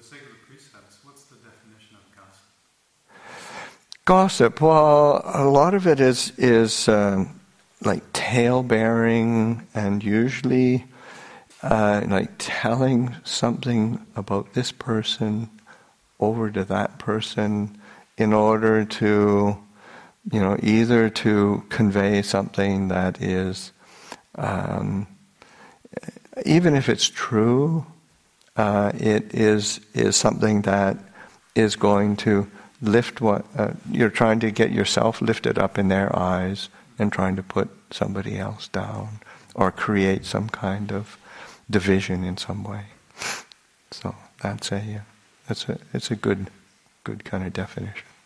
sake of the precepts, what's the definition of gossip? Gossip, well, a lot of it is like tale-bearing, and usually like telling something about this person over to that person in order to, either to convey something that is, even if it's true, it is something that is going to lift what you're trying to get yourself lifted up in their eyes, and trying to put somebody else down, or create some kind of division in some way. So it's a good kind of definition.